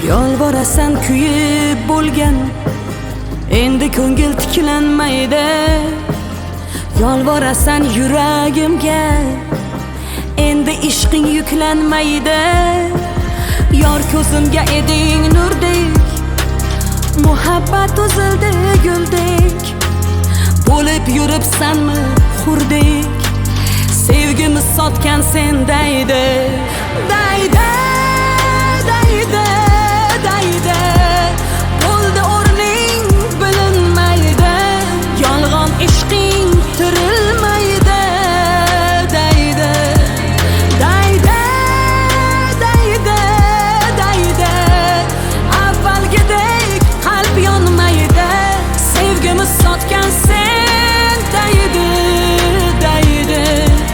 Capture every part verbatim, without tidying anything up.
Yolvorasan kuyib bo'lgan, endi ko'ngil tiklanmaydi. Yolvorasan yuragimga, endi ishqing yuklanmaydi. Yor ko'zimga eding nurdek, muhabbat uzildi guldek. Bo'lib yuribsanmi xurdek, sevgimiz sotgan sen daydi. Daydi, daydi, daydi, bo'ldi o'rning bilinmaydi. Yolg'on ishqing tirilmaydi. Daydi, daydi, daydi, daydi, avvalgidek qalb yonmaydi. Sevgimiz sotgan sen daydi, daydi.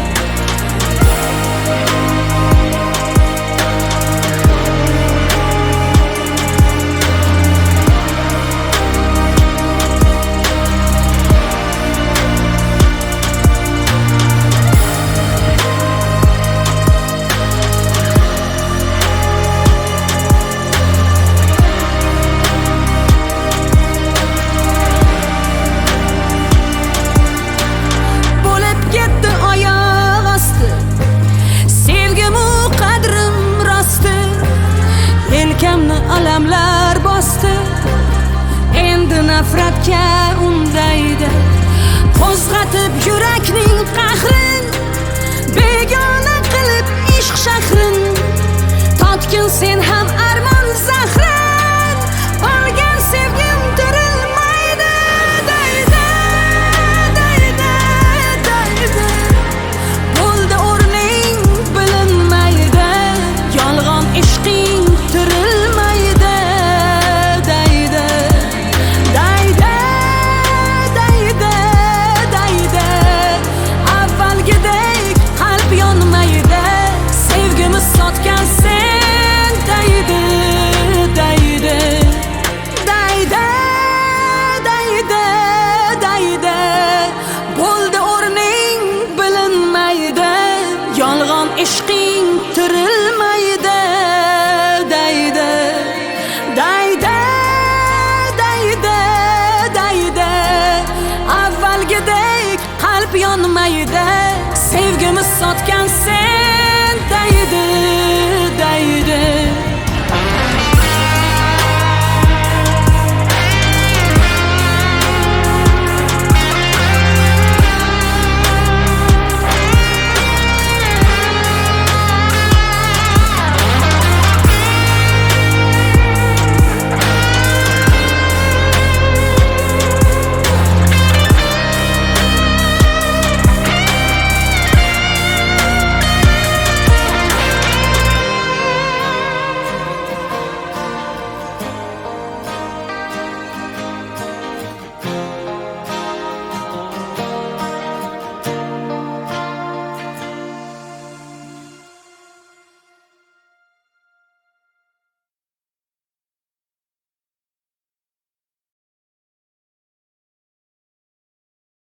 Alamlar bosdi, endi nafratga undaydi. Qo'zg'atib yurakning qahrin, begona qilib ishq shahrin. Totgin sen